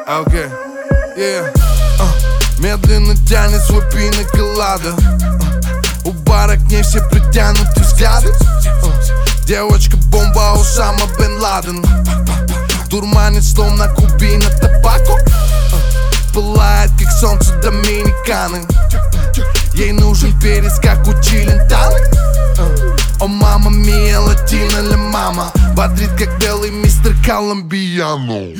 Окей, медленно тянет свой пина-колада. У бара к ней все притянуты взгляды. Девочка-бомба Усама Бен Ладен. Дурманит словно кубина табаку. Пылает как солнце Доминиканы. Ей нужен перец, как у Челентано. О мама мия, латина ля мама. Бодрит, как белый мистер Колумбиано.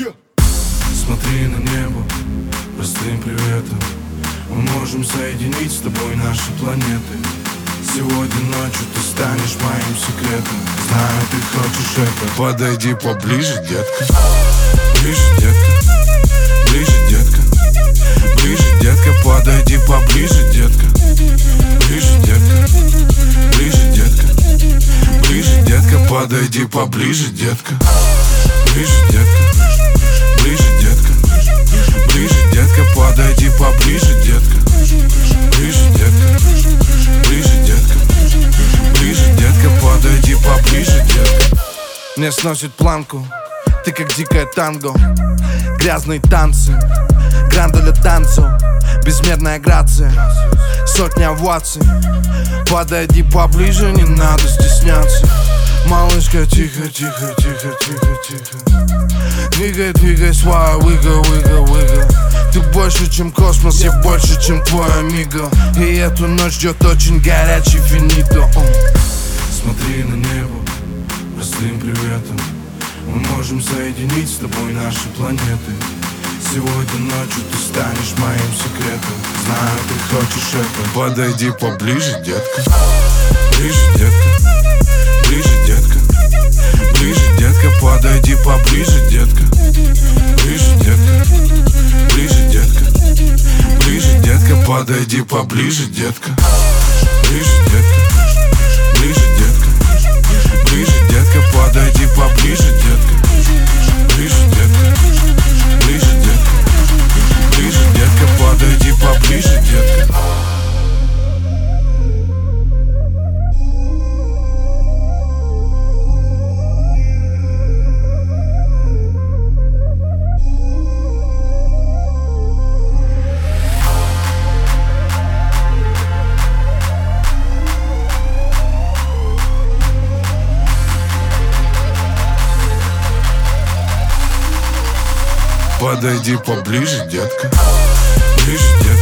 Смотри на небо простым приветом. Мы можем соединить с тобой наши планеты. Сегодня ночью ты станешь моим секретом. Знаю, ты хочешь это. Подойди поближе, детка. Ближе, детка. Ближе, детка. Ближе, детка. Подойди поближе, детка. Ближе, детка. Ближе, детка. Ближе, детка. Подойди поближе, детка. Ближе, детка. Ближе, детка. Ближе, детка. Подойди поближе, детка. Ближе, детка. Ближе, детка. Ближе, детка. Подойди поближе, детка. Мне сносит планку, ты как дикое танго. Грязные танцы, гранда для танцев. Безмерная грация, сотни оваций. Подойди поближе, не надо стесняться. Малышка, тихо, тихо, тихо, тихо, тихо. Двигай, двигай свой выга. Ты больше, чем космос, я больше, чем твой амиго. И эту ночь ждет очень горячий финито. Смотри на небо простым приветом. Мы можем соединить с тобой наши планеты. Сегодня ночью ты станешь моим секретом. Знаю, ты хочешь это. Подойди поближе, детка. Ближе, детка. Ближе, детка. Ближе, детка. Подойди поближе, детка. Ближе, детка. Ближе, детка. Ближе, детка. Подойди поближе, детка. Ближе, детка. Ближе, детка. Ближе, детка. Подойди поближе, детка. Ближе, детка. Ближе, детка. Ближе, детка. Подойди поближе, детка. Подойди поближе, детка. Ближе, детка.